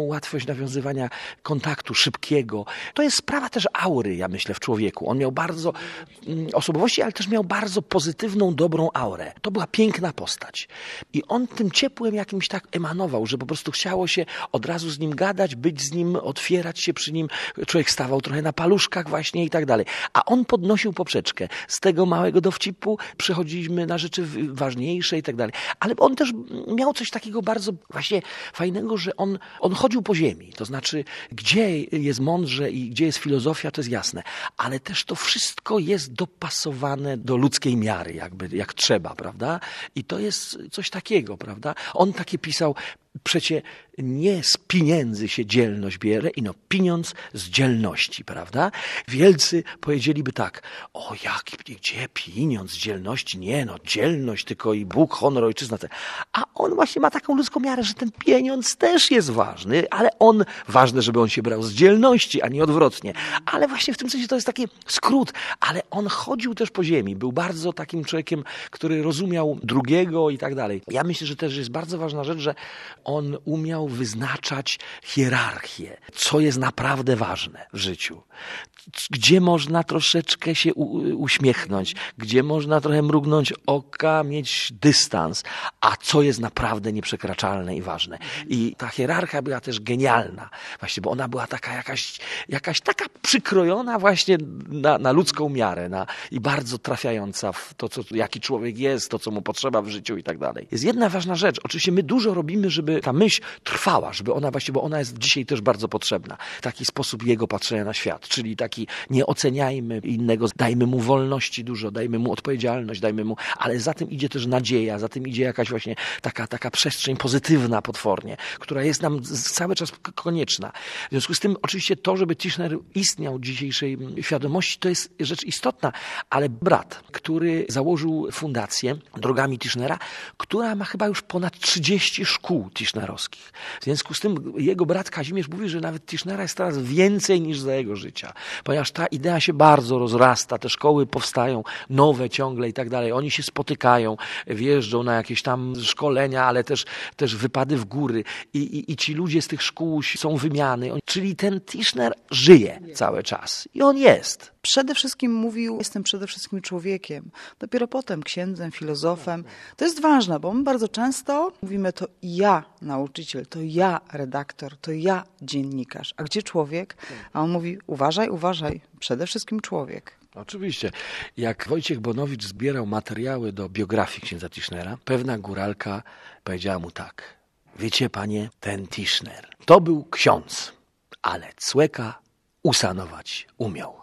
łatwość nawiązywania kontaktu szybkiego. To jest sprawa też aury, ja myślę, w człowieku. On miał bardzo mm, osobowości, ale też miał bardzo pozytywną, dobrą aurę. To była piękna postać. I on tym ciepłem jakimś tak emanował, że po prostu chciało się od razu z nim gadać, być z nim, otwierać się przy nim. Człowiek stawał trochę na paluszkach właśnie i tak dalej. A on podnosił poprzeczkę. Z tego małego dowcipu przechodziliśmy na rzeczy ważniejsze i tak dalej. Ale on też miał coś takiego bardzo właśnie fajnego, że on, on chodził po ziemi. To znaczy, gdzie jest mądrze i gdzie jest filozofia, to jest jasne. Ale też to wszystko jest dopasowane do ludzkiej miary, jakby, jak trzeba, prawda? I to jest coś takiego, prawda? On takie pisał, przecie nie z pieniędzy się dzielność bierze, ino pieniądz z dzielności, prawda? Wielcy powiedzieliby tak, o jak, gdzie pieniądz z dzielności? Nie no, dzielność tylko i Bóg, honor, ojczyzna. A on właśnie ma taką ludzką miarę, że ten pieniądz też jest ważny, ale on, ważne, żeby on się brał z dzielności, a nie odwrotnie. Ale właśnie w tym sensie to jest taki skrót, ale on chodził też po ziemi, był bardzo takim człowiekiem, który rozumiał drugiego i tak dalej. Ja myślę, że też jest bardzo ważna rzecz, że on umiał wyznaczać hierarchię, co jest naprawdę ważne w życiu. Gdzie można troszeczkę się u- uśmiechnąć, gdzie można trochę mrugnąć oka, mieć dystans, a co jest naprawdę nieprzekraczalne i ważne. I ta hierarchia była też genialna, właśnie, bo ona była taka jakaś, jakaś taka przykrojona właśnie na, na ludzką miarę na, i bardzo trafiająca w to, co, jaki człowiek jest, to, co mu potrzeba w życiu i tak dalej. Jest jedna ważna rzecz. Oczywiście my dużo robimy, żeby ta myśl trwała, żeby ona właśnie, bo ona jest dzisiaj też bardzo potrzebna. Taki sposób jego patrzenia na świat, czyli taki nie oceniajmy innego, dajmy mu wolności dużo, dajmy mu odpowiedzialność, dajmy mu, ale za tym idzie też nadzieja, za tym idzie jakaś właśnie taka, taka przestrzeń pozytywna potwornie, która jest nam cały czas konieczna. W związku z tym oczywiście to, żeby Tischner istniał w dzisiejszej świadomości, to jest rzecz istotna, ale brat, który założył fundację Drogami Tischnera, która ma chyba już ponad trzydzieści szkół tischnerowskich. W związku z tym jego brat Kazimierz mówi, że nawet Tischnera jest teraz więcej niż za jego życia, ponieważ ta idea się bardzo rozrasta, te szkoły powstają, nowe ciągle i tak dalej. Oni się spotykają, wjeżdżą na jakieś tam szkolenia, ale też, też wypady w góry i, i, i ci ludzie z tych szkół są wymiany. Czyli ten Tischner żyje cały czas i on jest. Przede wszystkim mówił, jestem przede wszystkim człowiekiem. Dopiero potem księdzem, filozofem. To jest ważne, bo my bardzo często mówimy, to ja nauczyciel, to ja redaktor, to ja dziennikarz. A gdzie człowiek? A on mówi, uważaj, uważaj, przede wszystkim człowiek. Oczywiście. Jak Wojciech Bonowicz zbierał materiały do biografii księdza Tischnera, pewna góralka powiedziała mu tak. Wiecie, panie, ten Tischner to był ksiądz, ale cłeka usanować umiał.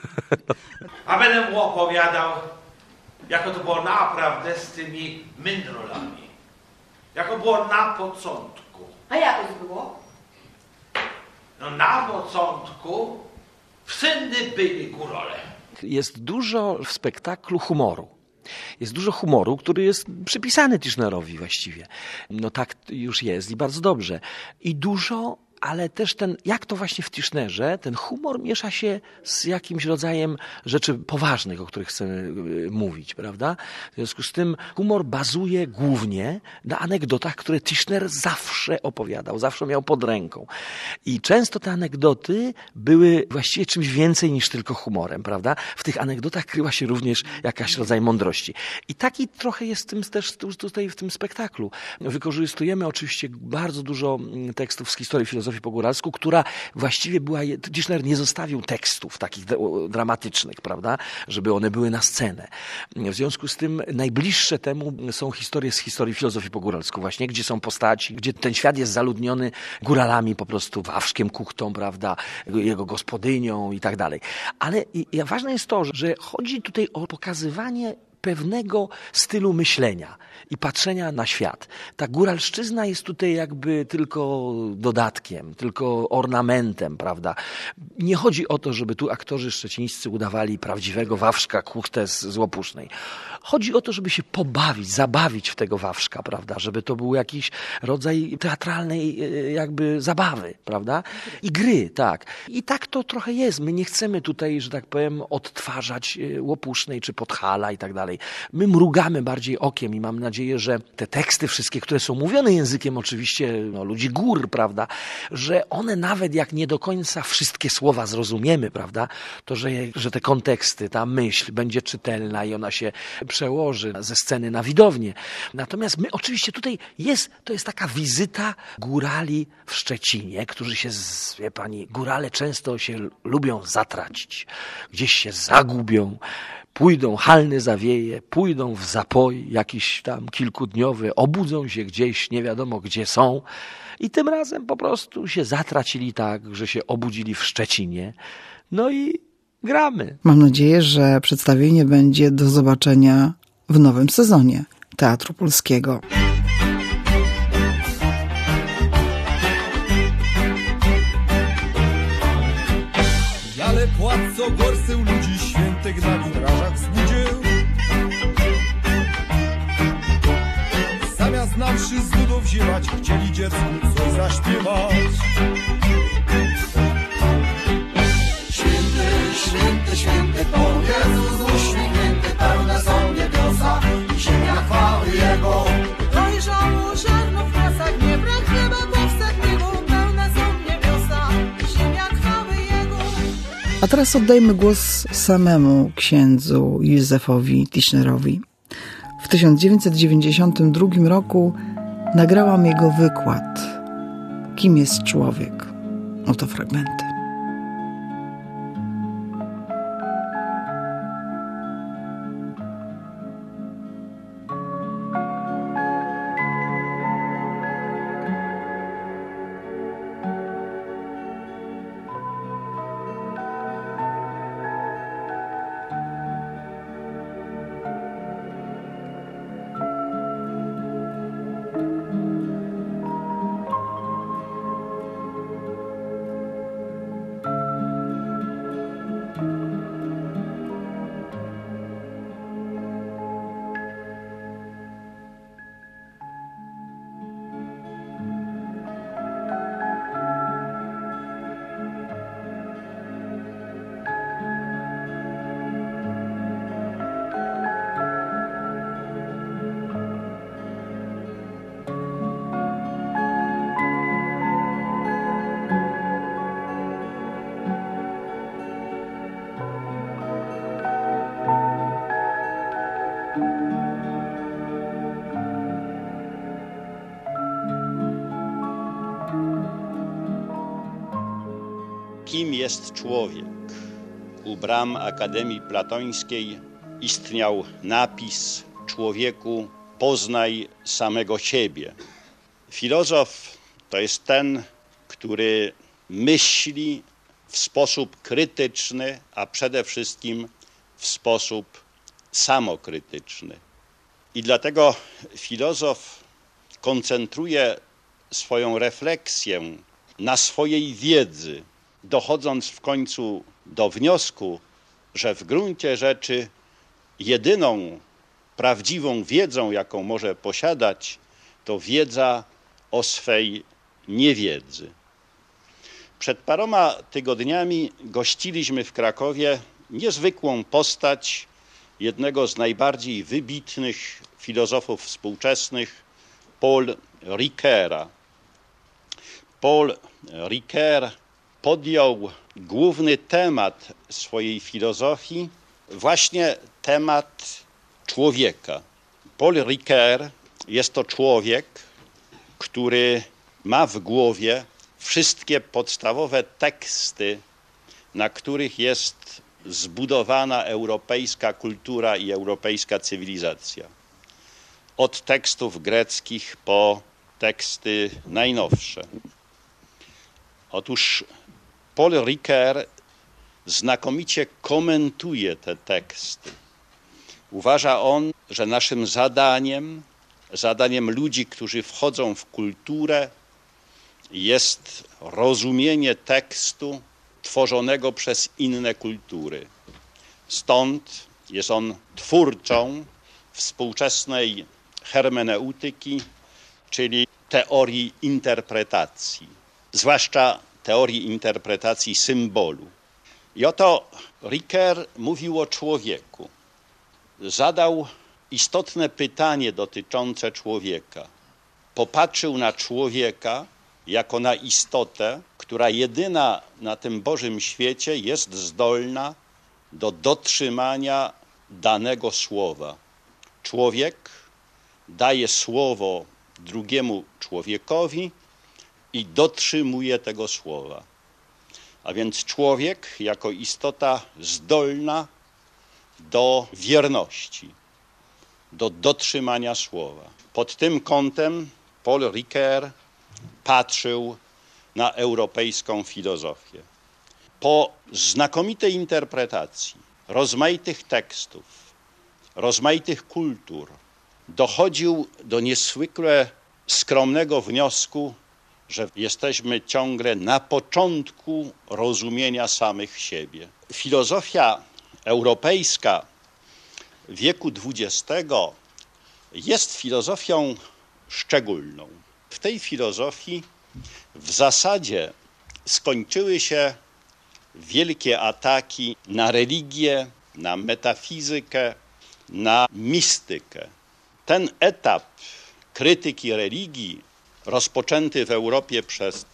A będę mu opowiadał, jak to było naprawdę z tymi mędrolami. Jak to było na początku. A jak to było? No na początku wszędzie byli górole. Jest dużo w spektaklu humoru. Jest dużo humoru, który jest przypisany Tischnerowi właściwie. No tak już jest i bardzo dobrze. I dużo, ale też ten, jak to właśnie w Tischnerze, ten humor miesza się z jakimś rodzajem rzeczy poważnych, o których chcemy mówić, prawda? W związku z tym humor bazuje głównie na anegdotach, które Tischner zawsze opowiadał, zawsze miał pod ręką. I często te anegdoty były właściwie czymś więcej niż tylko humorem, prawda? W tych anegdotach kryła się również jakaś rodzaj mądrości. I taki trochę jest tym, też tutaj w tym spektaklu. Wykorzystujemy oczywiście bardzo dużo tekstów z historii filozofii po góralsku, która właściwie była, Tischner nie zostawił tekstów takich dramatycznych, prawda, żeby one były na scenę. W związku z tym najbliższe temu są historie z historii filozofii po góralsku właśnie, gdzie są postaci, gdzie ten świat jest zaludniony góralami po prostu, Wawrzkiem Kuchtą, prawda, jego gospodynią i tak dalej. Ale i, i ważne jest to, że chodzi tutaj o pokazywanie pewnego stylu myślenia i patrzenia na świat. Ta góralszczyzna jest tutaj jakby tylko dodatkiem, tylko ornamentem, prawda? Nie chodzi o to, żeby tu aktorzy szczecińscy udawali prawdziwego Wawrzka Kuchtę z Złopusznej. chodzi o to, żeby się pobawić, zabawić w tego Wawrzyka, prawda? Żeby to był jakiś rodzaj teatralnej jakby zabawy, prawda? I gry, tak. I tak to trochę jest. My nie chcemy tutaj, że tak powiem, odtwarzać Łopusznej czy Podhala i tak dalej. My mrugamy bardziej okiem i mam nadzieję, że te teksty wszystkie, które są mówione językiem oczywiście no, ludzi gór, prawda? Że one nawet jak nie do końca wszystkie słowa zrozumiemy, prawda? To, że, że te konteksty, ta myśl będzie czytelna i ona się przełoży ze sceny na widownię. Natomiast my oczywiście tutaj jest, to jest taka wizyta górali w Szczecinie, którzy się, wie pani, górale często się lubią zatracić. Gdzieś się zagubią, pójdą, halny zawieje, pójdą w zapoj jakiś tam kilkudniowy, obudzą się gdzieś, nie wiadomo gdzie są i tym razem po prostu się zatracili tak, że się obudzili w Szczecinie. No i gramy. Mam nadzieję, że przedstawienie będzie do zobaczenia w nowym sezonie Teatru Polskiego. Ale płacą gorsy ludzi świętych na witrażach wzbudził. Zamiast na mszy z ludów ziewać, chcieli dziecku coś zaśpiewać. Święty, święty, święty Pan Jezus uśmiechnięty, pełne są niebiosa i ziemia chwały Jego. Dojrzało ziarno w lasach, nie brak chleba powszedniego, pełne są niebiosa i ziemia chwały Jego. A teraz oddajmy głos samemu księdzu Józefowi Tischnerowi. W tysiąc dziewięćset dziewięćdziesiątym drugim roku nagrałam jego wykład Kim jest człowiek? Oto fragmenty. Kim jest człowiek? U bram Akademii Platońskiej istniał napis: człowieku, poznaj samego siebie. Filozof to jest ten, który myśli w sposób krytyczny, a przede wszystkim w sposób samokrytyczny. I dlatego filozof koncentruje swoją refleksję na swojej wiedzy, dochodząc w końcu do wniosku, że w gruncie rzeczy jedyną prawdziwą wiedzą, jaką może posiadać, to wiedza o swej niewiedzy. Przed paroma tygodniami gościliśmy w Krakowie niezwykłą postać jednego z najbardziej wybitnych filozofów współczesnych, Paul Ricoeura. Paul Ricoeur podjął główny temat swojej filozofii, właśnie temat człowieka. Paul Ricoeur jest to człowiek, który ma w głowie wszystkie podstawowe teksty, na których jest zbudowana europejska kultura i europejska cywilizacja. Od tekstów greckich po teksty najnowsze. Otóż Paul Ricoeur znakomicie komentuje te teksty. Uważa on, że naszym zadaniem, zadaniem ludzi, którzy wchodzą w kulturę, jest rozumienie tekstu tworzonego przez inne kultury. Stąd jest on twórcą współczesnej hermeneutyki, czyli teorii interpretacji, zwłaszcza teorii interpretacji symbolu. I oto Ricoeur mówił o człowieku. Zadał istotne pytanie dotyczące człowieka. Popatrzył na człowieka jako na istotę, która jedyna na tym Bożym świecie jest zdolna do dotrzymania danego słowa. Człowiek daje słowo drugiemu człowiekowi i dotrzymuje tego słowa. A więc człowiek jako istota zdolna do wierności, do dotrzymania słowa. Pod tym kątem Paul Ricoeur patrzył na europejską filozofię. Po znakomitej interpretacji rozmaitych tekstów, rozmaitych kultur dochodził do nieswykle skromnego wniosku, że jesteśmy ciągle na początku rozumienia samych siebie. Filozofia europejska wieku dwudziestego jest filozofią szczególną. W tej filozofii w zasadzie skończyły się wielkie ataki na religię, na metafizykę, na mistykę. Ten etap krytyki religii, rozpoczęty w Europie przez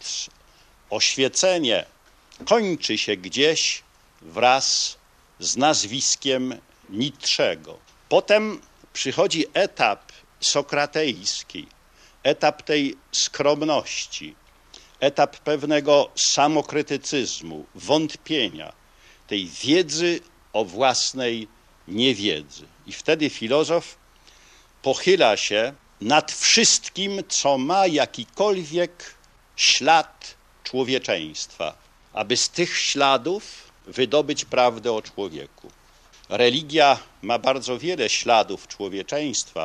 oświecenie, kończy się gdzieś wraz z nazwiskiem Nicego. Potem przychodzi etap sokratejski, etap tej skromności, etap pewnego samokrytycyzmu, wątpienia, tej wiedzy o własnej niewiedzy. I wtedy filozof pochyla się nad wszystkim, co ma jakikolwiek ślad człowieczeństwa, aby z tych śladów wydobyć prawdę o człowieku. Religia ma bardzo wiele śladów człowieczeństwa,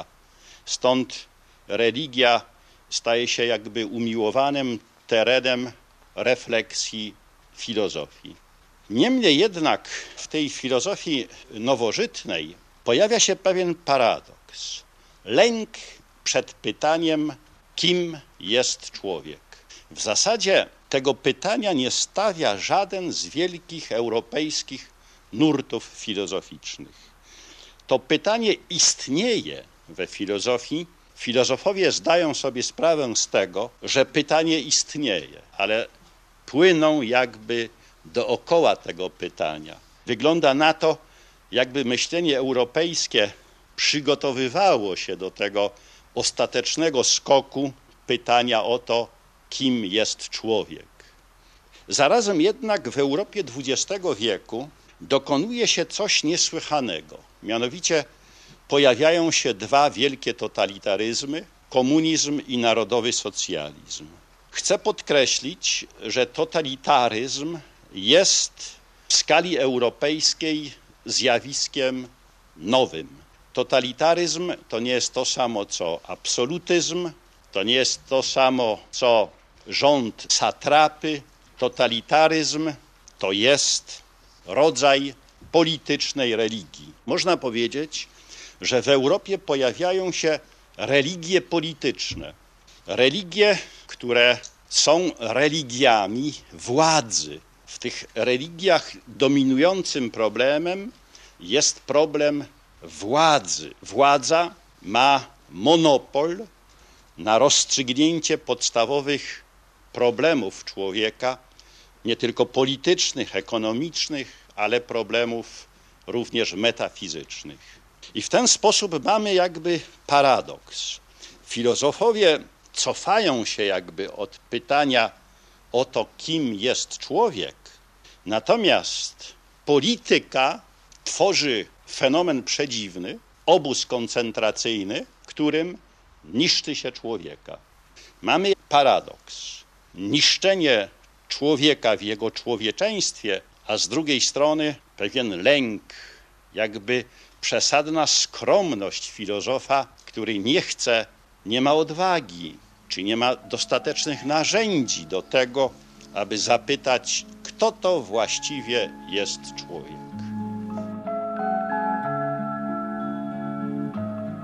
stąd religia staje się jakby umiłowanym terenem refleksji filozofii. Niemniej jednak w tej filozofii nowożytnej pojawia się pewien paradoks. Lęk przed pytaniem, kim jest człowiek. W zasadzie tego pytania nie stawia żaden z wielkich europejskich nurtów filozoficznych. To pytanie istnieje we filozofii. Filozofowie zdają sobie sprawę z tego, że pytanie istnieje, ale płyną jakby dookoła tego pytania. Wygląda na to, jakby myślenie europejskie przygotowywało się do tego ostatecznego skoku pytania o to, kim jest człowiek. Zarazem jednak w Europie dwudziestego wieku dokonuje się coś niesłychanego. Mianowicie pojawiają się dwa wielkie totalitaryzmy, komunizm i narodowy socjalizm. Chcę podkreślić, że totalitaryzm jest w skali europejskiej zjawiskiem nowym. Totalitaryzm to nie jest to samo co absolutyzm, to nie jest to samo co rząd satrapy. Totalitaryzm to jest rodzaj politycznej religii. Można powiedzieć, że w Europie pojawiają się religie polityczne. Religie, które są religiami władzy. W tych religiach dominującym problemem jest problem władzy. Władza ma monopol na rozstrzygnięcie podstawowych problemów człowieka, nie tylko politycznych, ekonomicznych, ale problemów również metafizycznych. I w ten sposób mamy jakby paradoks. Filozofowie cofają się jakby od pytania o to, kim jest człowiek, natomiast polityka tworzy fenomen przedziwny, obóz koncentracyjny, którym niszczy się człowieka. Mamy paradoks. Niszczenie człowieka w jego człowieczeństwie, a z drugiej strony pewien lęk, jakby przesadna skromność filozofa, który nie chce, nie ma odwagi, czy nie ma dostatecznych narzędzi do tego, aby zapytać, kto to właściwie jest człowiek.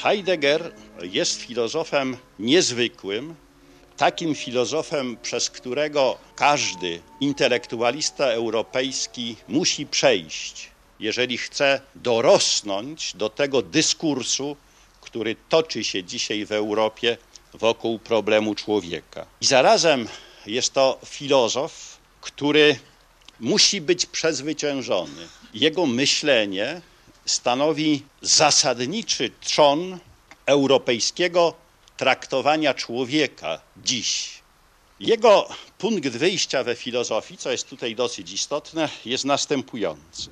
Heidegger jest filozofem niezwykłym, takim filozofem, przez którego każdy intelektualista europejski musi przejść, jeżeli chce dorosnąć do tego dyskursu, który toczy się dzisiaj w Europie wokół problemu człowieka. I zarazem jest to filozof, który musi być przezwyciężony. Jego myślenie stanowi zasadniczy trzon europejskiego traktowania człowieka dziś. Jego punkt wyjścia we filozofii, co jest tutaj dosyć istotne, jest następujący.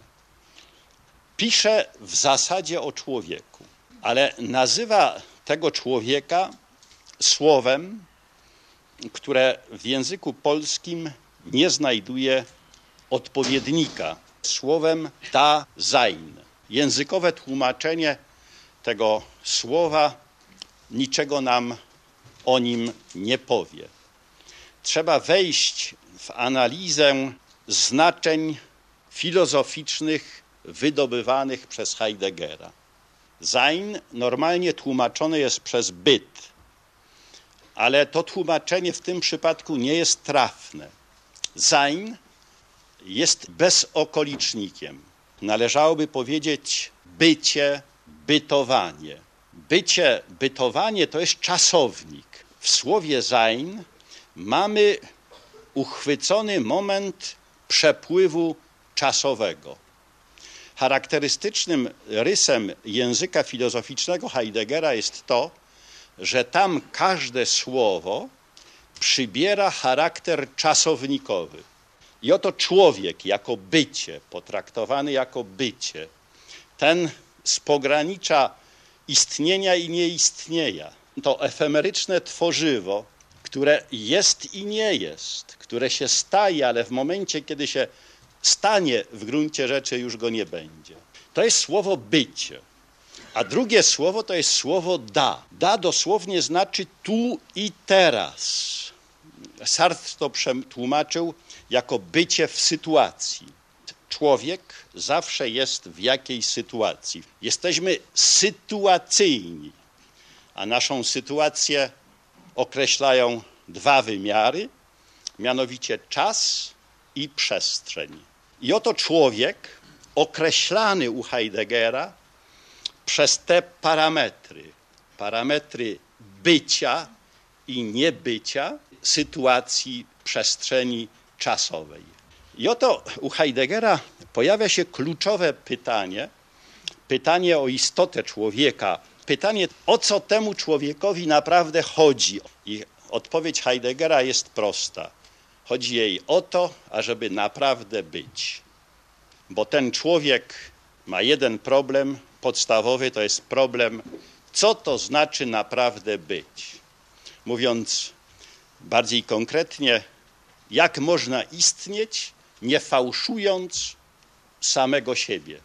Pisze w zasadzie o człowieku, ale nazywa tego człowieka słowem, które w języku polskim nie znajduje odpowiednika, słowem Dasein. Językowe tłumaczenie tego słowa niczego nam o nim nie powie. Trzeba wejść w analizę znaczeń filozoficznych wydobywanych przez Heideggera. Sein normalnie tłumaczone jest przez byt, ale to tłumaczenie w tym przypadku nie jest trafne. Sein jest bezokolicznikiem. Należałoby powiedzieć bycie, bytowanie. Bycie, bytowanie to jest czasownik. W słowie sein mamy uchwycony moment przepływu czasowego. Charakterystycznym rysem języka filozoficznego Heideggera jest to, że tam każde słowo przybiera charakter czasownikowy. I oto człowiek jako bycie, potraktowany jako bycie, ten z pogranicza istnienia i nieistnienia, to efemeryczne tworzywo, które jest i nie jest, które się staje, ale w momencie, kiedy się stanie, w gruncie rzeczy już go nie będzie. To jest słowo bycie. A drugie słowo to jest słowo da. Da dosłownie znaczy tu i teraz. Sartre to przetłumaczył jako bycie w sytuacji. Człowiek zawsze jest w jakiejś sytuacji. Jesteśmy sytuacyjni, a naszą sytuację określają dwa wymiary, mianowicie czas i przestrzeń. I oto człowiek określany u Heideggera przez te parametry, parametry bycia i niebycia sytuacji przestrzeni czasowej. I oto u Heideggera pojawia się kluczowe pytanie, pytanie o istotę człowieka, pytanie, o co temu człowiekowi naprawdę chodzi. I odpowiedź Heideggera jest prosta. Chodzi jej o to, ażeby naprawdę być. Bo ten człowiek ma jeden problem podstawowy, to jest problem, co to znaczy naprawdę być. Mówiąc bardziej konkretnie, jak można istnieć, nie fałszując samego siebie.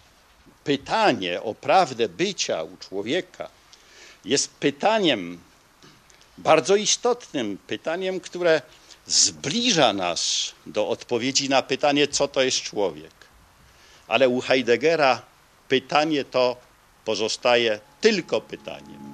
Pytanie o prawdę bycia u człowieka jest pytaniem bardzo istotnym, pytaniem, które zbliża nas do odpowiedzi na pytanie, co to jest człowiek. Ale u Heideggera pytanie to pozostaje tylko pytaniem.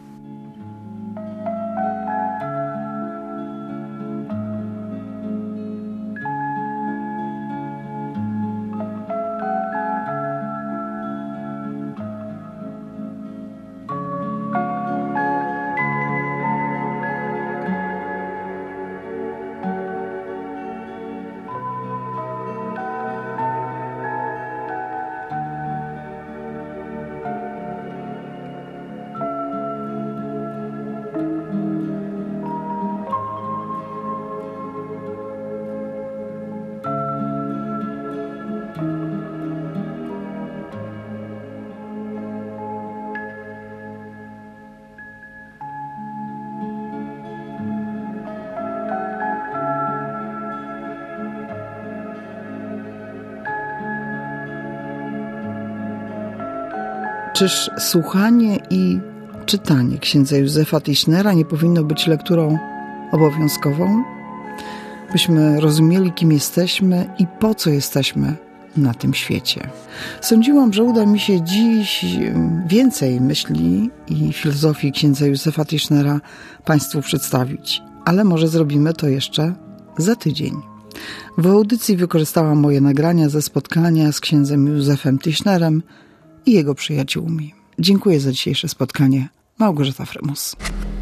Czyż słuchanie i czytanie księdza Józefa Tischnera nie powinno być lekturą obowiązkową? Byśmy rozumieli, kim jesteśmy i po co jesteśmy na tym świecie. Sądziłam, że uda mi się dziś więcej myśli i filozofii księdza Józefa Tischnera Państwu przedstawić, ale może zrobimy to jeszcze za tydzień. W audycji wykorzystałam moje nagrania ze spotkania z księdzem Józefem Tischnerem i jego przyjaciółmi. Dziękuję za dzisiejsze spotkanie. Małgorzata Frymus.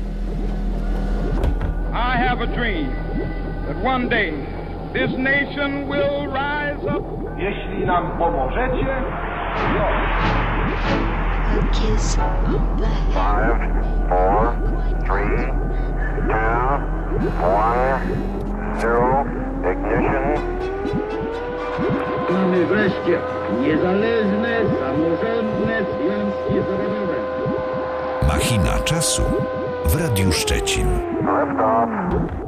I have a dream that one day this nation will rise up. Jeśli nam pomożecie, jo. A kiss of the Five, four, three, two, one, zero, ignition. Mamy wreszcie niezależne, samorządne związki zawodowe. Machina czasu w Radiu Szczecin. Lift off.